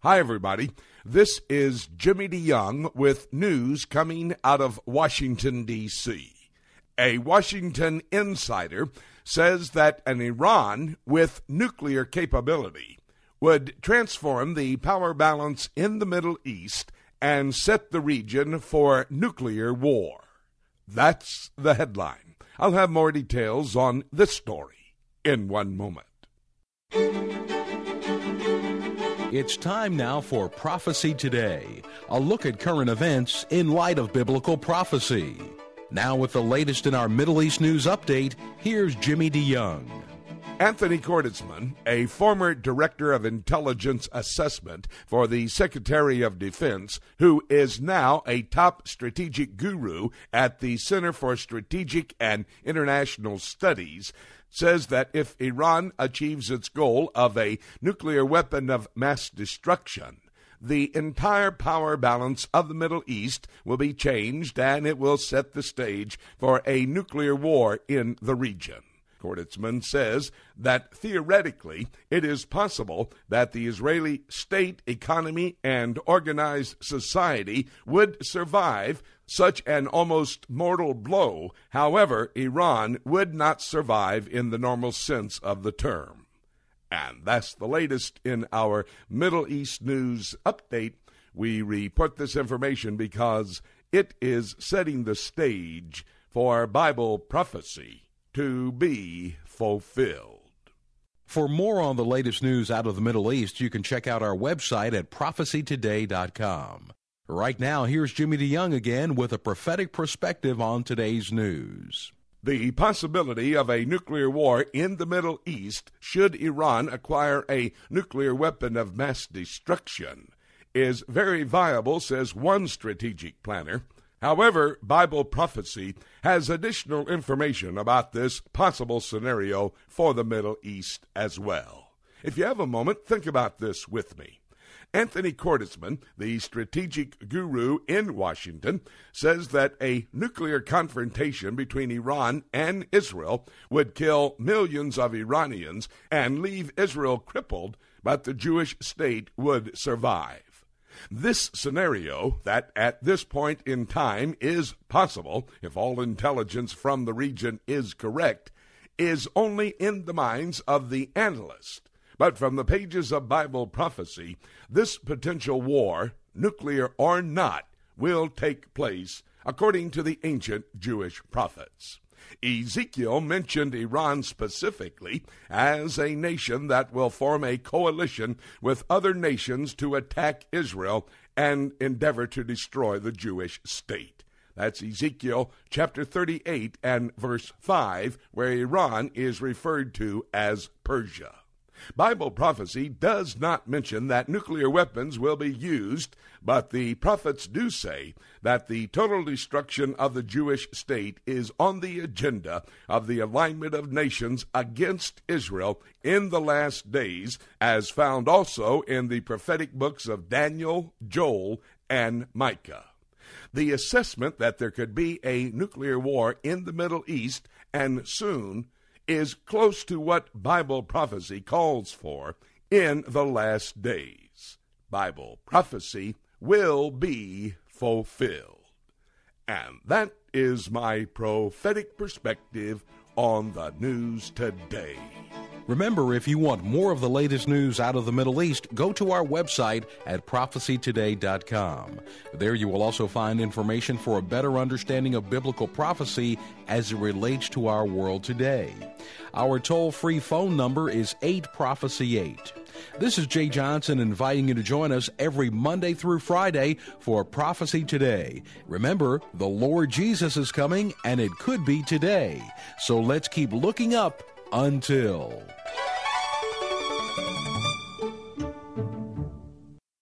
Hi, everybody. This is Jimmy DeYoung with news coming out of Washington, D.C. A Washington insider says that an Iran with nuclear capability would transform the power balance in the Middle East and set the region for nuclear war. That's the headline. I'll have more details on this story in one moment. It's time now for Prophecy Today, a look at current events in light of biblical prophecy. Now with the latest in our Middle East news update, here's Jimmy DeYoung. Anthony Cordesman, a former director of intelligence assessment for the Secretary of Defense, who is now a top strategic guru at the Center for Strategic and International Studies, says that if Iran achieves its goal of a nuclear weapon of mass destruction, the entire power balance of the Middle East will be changed and it will set the stage for a nuclear war in the region. Cordesman says that theoretically it is possible that the Israeli state, economy, and organized society would survive such an almost mortal blow. However, Iran would not survive in the normal sense of the term. And that's the latest in our Middle East news update. We report this information because it is setting the stage for Bible prophecy to be fulfilled. For more on the latest news out of the Middle East, you can check out our website at prophecytoday.com. Right now, here's Jimmy DeYoung again with a prophetic perspective on today's news. The possibility of a nuclear war in the Middle East, should Iran acquire a nuclear weapon of mass destruction, is very viable, says one strategic planner. However, Bible prophecy has additional information about this possible scenario for the Middle East as well. If you have a moment, think about this with me. Anthony Cordesman, the strategic guru in Washington, says that a nuclear confrontation between Iran and Israel would kill millions of Iranians and leave Israel crippled, but the Jewish state would survive. This scenario, that at this point in time is possible, if all intelligence from the region is correct, is only in the minds of the analyst. But from the pages of Bible prophecy, this potential war, nuclear or not, will take place according to the ancient Jewish prophets. Ezekiel mentioned Iran specifically as a nation that will form a coalition with other nations to attack Israel and endeavor to destroy the Jewish state. That's Ezekiel chapter 38 and verse 5, where Iran is referred to as Persia. Bible prophecy does not mention that nuclear weapons will be used, but the prophets do say that the total destruction of the Jewish state is on the agenda of the alignment of nations against Israel in the last days, as found also in the prophetic books of Daniel, Joel, and Micah. The assessment that there could be a nuclear war in the Middle East, and soon, is close to what Bible prophecy calls for in the last days. Bible prophecy will be fulfilled. And that is my prophetic perspective on the news today. Remember, if you want more of the latest news out of the Middle East, go to our website at prophecytoday.com. There you will also find information for a better understanding of biblical prophecy as it relates to our world today. Our toll-free phone number is 8-PROPHECY-8. This is Jay Johnson inviting you to join us every Monday through Friday for Prophecy Today. Remember, the Lord Jesus is coming, and it could be today. So let's keep looking up until...